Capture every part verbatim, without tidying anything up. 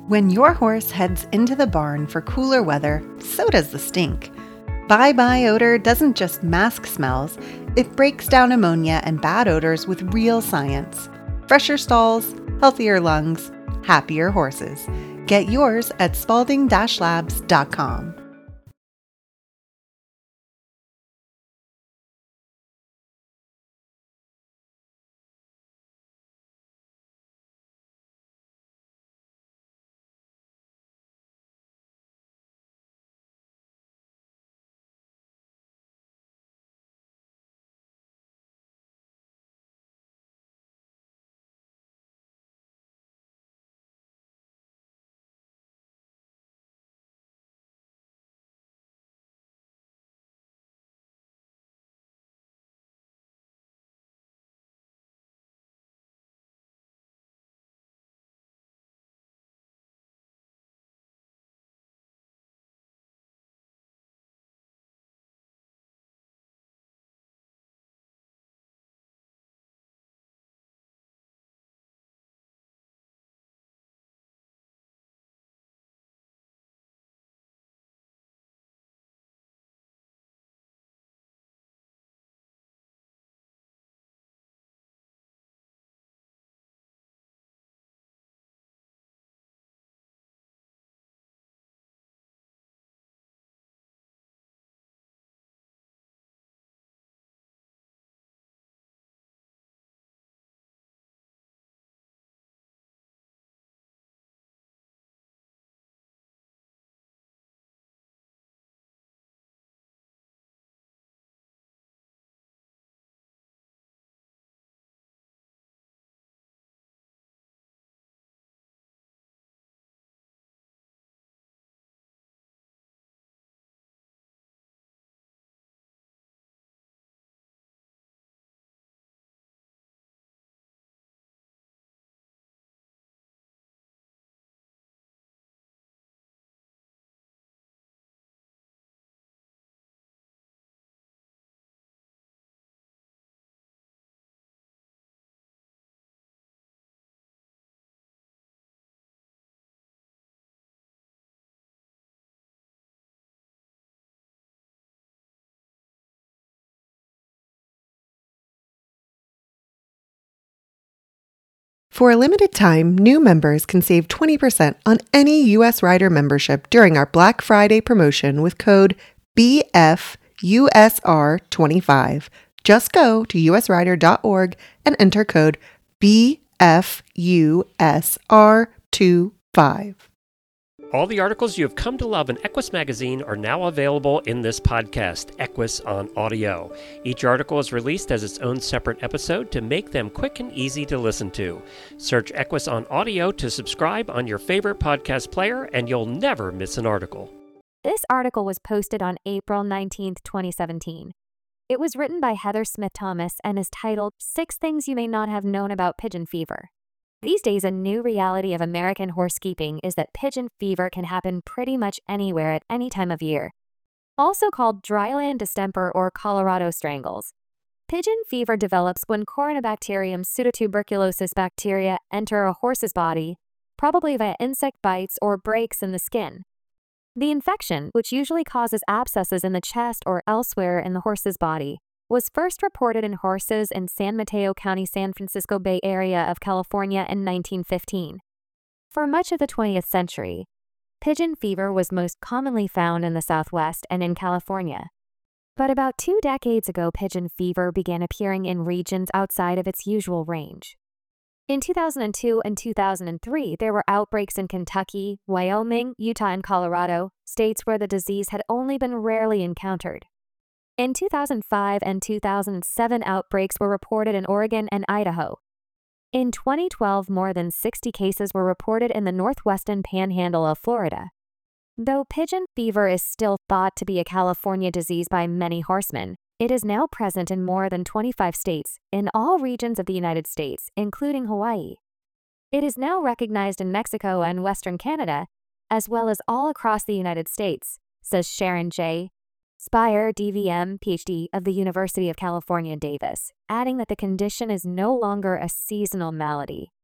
When your horse heads into the barn for cooler weather, so does the stink. Bye Bye Odor doesn't just mask smells, it breaks down ammonia and bad odors with real science. Fresher stalls, healthier lungs, happier horses. Get yours at spalding dash labs dot com. For a limited time, new members can save twenty percent on any U S Rider membership during our Black Friday promotion with code B F U S R twenty-five. Just go to U S rider dot org and enter code B F U S R twenty-five. All the articles you have come to love in Equus Magazine are now available in this podcast, Equus on Audio. Each article is released as its own separate episode to make them quick and easy to listen to. Search Equus on Audio to subscribe on your favorite podcast player, and you'll never miss an article. This article was posted on April nineteenth, twenty seventeen. It was written by Heather Smith Thomas and is titled Six Things You May Not Have Known About Pigeon Fever. These days, a new reality of American horsekeeping is that pigeon fever can happen pretty much anywhere at any time of year. Also called dryland distemper or Colorado strangles. Pigeon fever develops when Corynebacterium pseudotuberculosis bacteria enter a horse's body, probably via insect bites or breaks in the skin. The infection, which usually causes abscesses in the chest or elsewhere in the horse's body, was first reported in horses in San Mateo County, San Francisco Bay Area of California in nineteen fifteen. For much of the twentieth century, pigeon fever was most commonly found in the Southwest and in California. But about two decades ago, pigeon fever began appearing in regions outside of its usual range. In two thousand two and two thousand three, there were outbreaks in Kentucky, Wyoming, Utah, and Colorado, states where the disease had only been rarely encountered. In two thousand five and two thousand seven, outbreaks were reported in Oregon and Idaho. In twenty twelve, more than sixty cases were reported in the northwestern panhandle of Florida. Though pigeon fever is still thought to be a California disease by many horsemen, it is now present in more than twenty-five states, in all regions of the United States, including Hawaii. It is now recognized in Mexico and Western Canada, as well as all across the United States, says Sharon J. Spire, D V M, P H D of the University of California, Davis, adding that the condition is no longer a seasonal malady.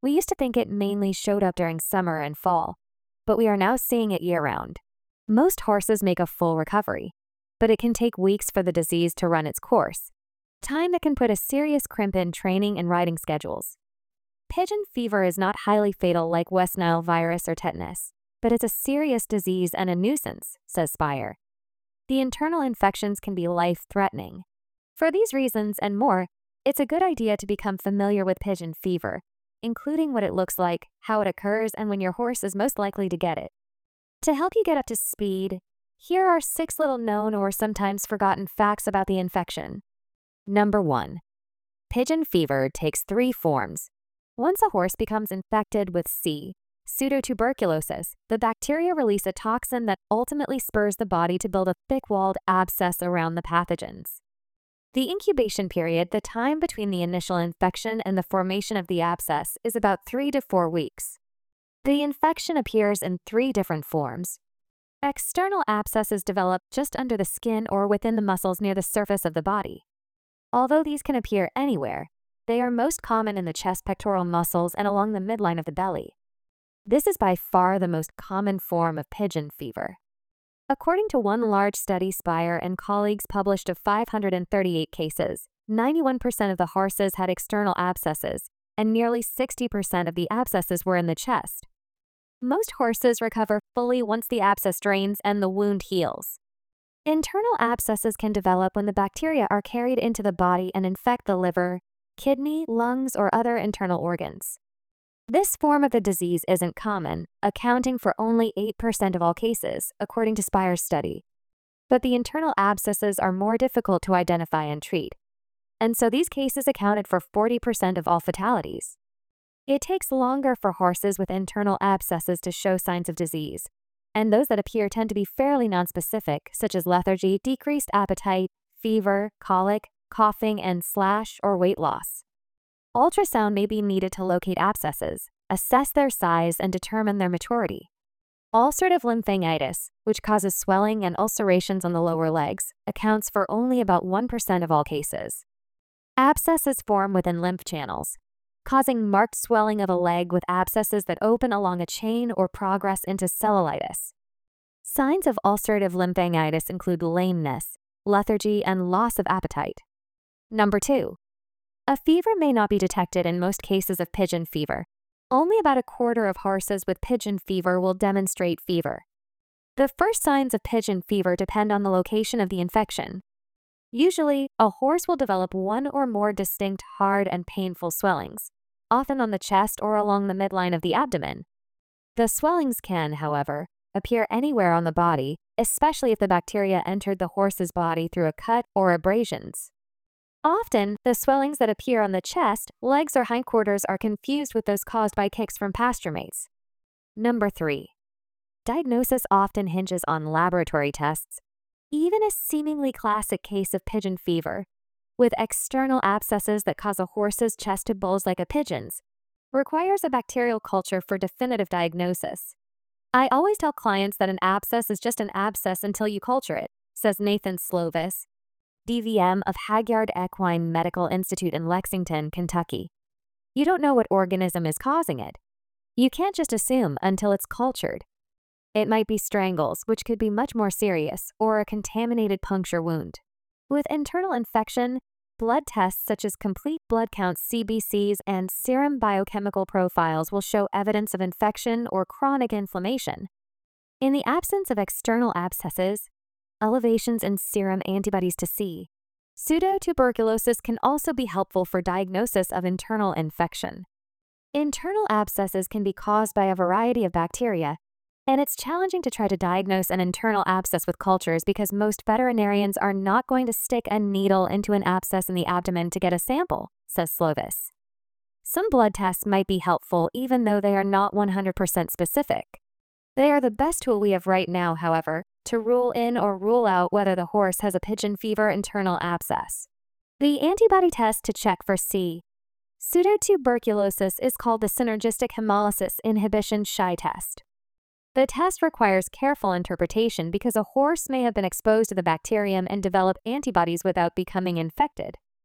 We used to think it mainly showed up during summer and fall, but we are now seeing it year-round. Most horses make a full recovery, but it can take weeks for the disease to run its course, time that can put a serious crimp in training and riding schedules. Pigeon fever is not highly fatal like West Nile virus or tetanus, but it's a serious disease and a nuisance, says Spire. The internal infections can be life-threatening. For these reasons and more, it's a good idea to become familiar with pigeon fever, including what it looks like, how it occurs, and when your horse is most likely to get it. To help you get up to speed, here are six little known or sometimes forgotten facts about the infection. Number one. Pigeon fever takes three forms. Once a horse becomes infected with C. pseudotuberculosis, the bacteria release a toxin that ultimately spurs the body to build a thick-walled abscess around the pathogens. The incubation period, the time between the initial infection and the formation of the abscess, is about three to four weeks. The infection appears in three different forms. External abscesses develop just under the skin or within the muscles near the surface of the body. Although these can appear anywhere, they are most common in the chest pectoral muscles and along the midline of the belly. This is by far the most common form of pigeon fever. According to one large study Spire and colleagues published of five hundred thirty-eight cases, ninety-one percent of the horses had external abscesses, and nearly sixty percent of the abscesses were in the chest. Most horses recover fully once the abscess drains and the wound heals. Internal abscesses can develop when the bacteria are carried into the body and infect the liver, kidney, lungs, or other internal organs. This form of the disease isn't common, accounting for only eight percent of all cases, according to Spire's study. But the internal abscesses are more difficult to identify and treat, and so these cases accounted for forty percent of all fatalities. It takes longer for horses with internal abscesses to show signs of disease, and those that appear tend to be fairly nonspecific, such as lethargy, decreased appetite, fever, colic, coughing, and slash or weight loss. Ultrasound may be needed to locate abscesses, assess their size, and determine their maturity. Ulcerative lymphadenitis, which causes swelling and ulcerations on the lower legs, accounts for only about one percent of all cases. Abscesses form within lymph channels, causing marked swelling of a leg with abscesses that open along a chain or progress into cellulitis. Signs of ulcerative lymphadenitis include lameness, lethargy, and loss of appetite. Number two. A fever may not be detected in most cases of pigeon fever. Only about a quarter of horses with pigeon fever will demonstrate fever. The first signs of pigeon fever depend on the location of the infection. Usually, a horse will develop one or more distinct hard and painful swellings, often on the chest or along the midline of the abdomen. The swellings can, however, appear anywhere on the body, especially if the bacteria entered the horse's body through a cut or abrasions. Often, the swellings that appear on the chest, legs, or hindquarters are confused with those caused by kicks from pasture mates. Number three. Diagnosis often hinges on laboratory tests. Even a seemingly classic case of pigeon fever, with external abscesses that cause a horse's chest to bulge like a pigeon's, requires a bacterial culture for definitive diagnosis. I always tell clients that an abscess is just an abscess until you culture it, says Nathan Slovis, D V M of Hagyard Equine Medical Institute in Lexington, Kentucky. You don't know what organism is causing it. You can't just assume until it's cultured. It might be strangles, which could be much more serious, or a contaminated puncture wound. With internal infection, blood tests such as complete blood count C B Cs and serum biochemical profiles will show evidence of infection or chronic inflammation. In the absence of external abscesses, elevations in serum antibodies to C. pseudotuberculosis can also be helpful for diagnosis of internal infection. Internal abscesses can be caused by a variety of bacteria, and it's challenging to try to diagnose an internal abscess with cultures because most veterinarians are not going to stick a needle into an abscess in the abdomen to get a sample, says Slovis. Some blood tests might be helpful even though they are not one hundred percent specific. They are the best tool we have right now, however, to rule in or rule out whether the horse has a pigeon fever internal abscess. The antibody test to check for C. pseudotuberculosis is called the synergistic hemolysis inhibition S H I test. The test requires careful interpretation because a horse may have been exposed to the bacterium and develop antibodies without becoming infected.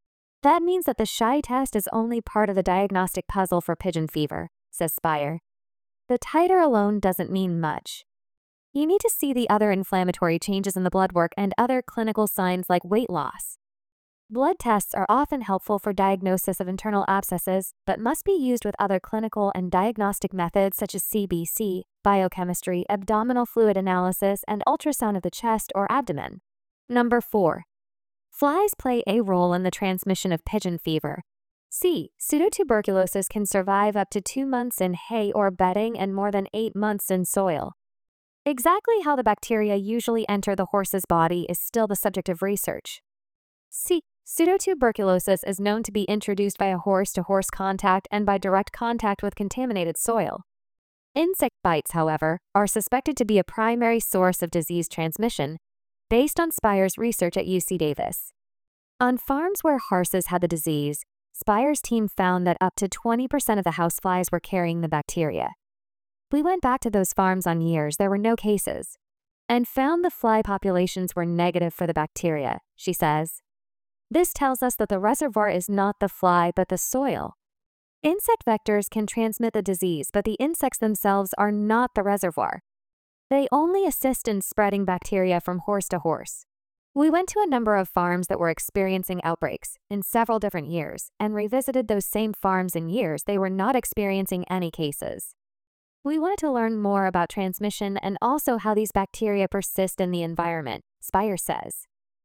That means that the S H I test is only part of the diagnostic puzzle for pigeon fever, says Spire. The titer alone doesn't mean much. You need to see the other inflammatory changes in the blood work and other clinical signs like weight loss. Blood tests are often helpful for diagnosis of internal abscesses, but must be used with other clinical and diagnostic methods such as C B C, biochemistry, abdominal fluid analysis, and ultrasound of the chest or abdomen. Number four. Flies play a role in the transmission of pigeon fever. C. Pseudotuberculosis can survive up to two months in hay or bedding and more than eight months in soil. Exactly how the bacteria usually enter the horse's body is still the subject of research. C. Pseudotuberculosis is known to be introduced by a horse-to-horse contact and by direct contact with contaminated soil. Insect bites, however, are suspected to be a primary source of disease transmission, based on Spire's research at U C Davis. On farms where horses had the disease, Spire's team found that up to twenty percent of the houseflies were carrying the bacteria. We went back to those farms on years there were no cases, and found the fly populations were negative for the bacteria, she says. This tells us that the reservoir is not the fly but the soil. Insect vectors can transmit the disease, but the insects themselves are not the reservoir. They only assist in spreading bacteria from horse to horse. We went to a number of farms that were experiencing outbreaks in several different years and revisited those same farms in years they were not experiencing any cases. We wanted to learn more about transmission and also how these bacteria persist in the environment, Spire says.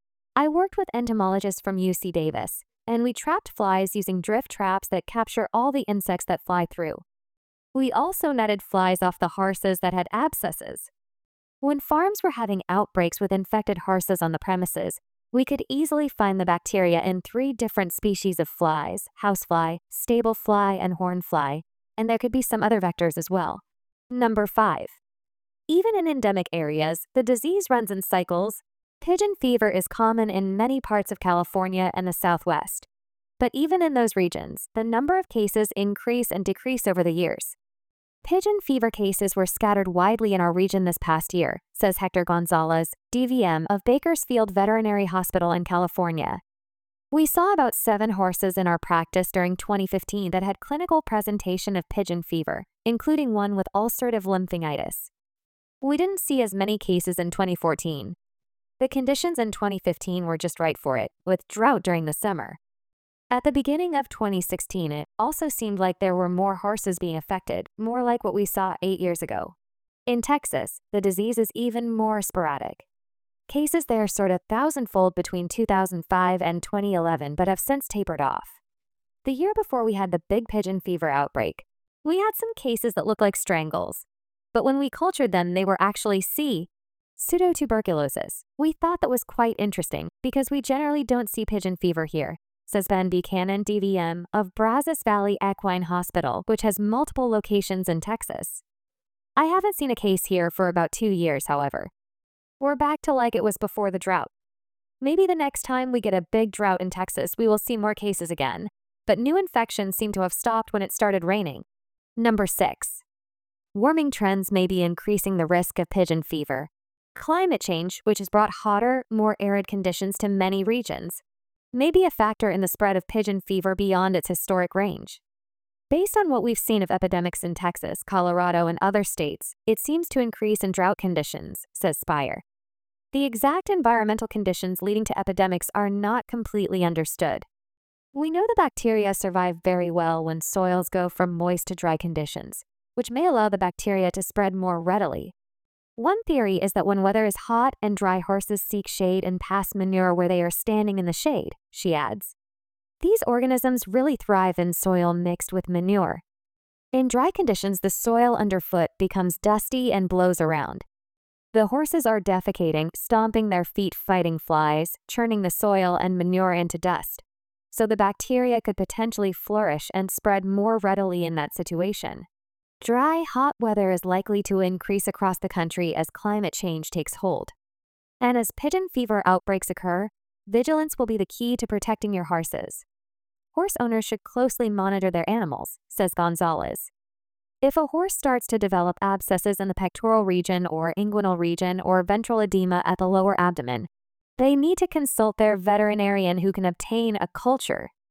I worked with entomologists from U C Davis, and we trapped flies using drift traps that capture all the insects that fly through. We also netted flies off the horses that had abscesses. When farms were having outbreaks with infected horses on the premises, we could easily find the bacteria in three different species of flies: housefly, stable fly, and hornfly, and there could be some other vectors as well. Number five. Even in endemic areas, the disease runs in cycles. Pigeon fever is common in many parts of California and the Southwest. But even in those regions, the number of cases increase and decrease over the years. Pigeon fever cases were scattered widely in our region this past year, says Hector Gonzalez, D V M of Bakersfield Veterinary Hospital in California. We saw about seven horses in our practice during twenty fifteen that had clinical presentation of pigeon fever, including one with ulcerative lymphadenitis. We didn't see as many cases in twenty fourteen. The conditions in twenty fifteen were just right for it, with drought during the summer. At the beginning of twenty sixteen, it also seemed like there were more horses being affected, more like what we saw eight years ago. In Texas, the disease is even more sporadic. Cases there soared a thousandfold between two thousand five and twenty eleven, but have since tapered off. The year before we had the big pigeon fever outbreak, we had some cases that looked like strangles. But when we cultured them, they were actually C. Pseudotuberculosis. We thought that was quite interesting because we generally don't see pigeon fever here, says Ben Buchanan, D V M of Brazos Valley Equine Hospital, which has multiple locations in Texas. I haven't seen a case here for about two years, however. We're back to like it was before the drought. Maybe the next time we get a big drought in Texas, we will see more cases again, but new infections seem to have stopped when it started raining. Number six. Warming trends may be increasing the risk of pigeon fever. Climate change, which has brought hotter, more arid conditions to many regions, may be a factor in the spread of pigeon fever beyond its historic range. Based on what we've seen of epidemics in Texas, Colorado, and other states, it seems to increase in drought conditions, says Spire. The exact environmental conditions leading to epidemics are not completely understood. We know the bacteria survive very well when soils go from moist to dry conditions, which may allow the bacteria to spread more readily. One theory is that when weather is hot and dry, horses seek shade and pass manure where they are standing in the shade, she adds. These organisms really thrive in soil mixed with manure. In dry conditions, the soil underfoot becomes dusty and blows around. The horses are defecating, stomping their feet fighting flies, churning the soil and manure into dust. So the bacteria could potentially flourish and spread more readily in that situation. Dry, hot weather is likely to increase across the country as climate change takes hold. And as pigeon fever outbreaks occur, vigilance will be the key to protecting your horses. Horse owners should closely monitor their animals, says Gonzalez. If a horse starts to develop abscesses in the pectoral region or inguinal region or ventral edema at the lower abdomen, they need to consult their veterinarian who can obtain a culture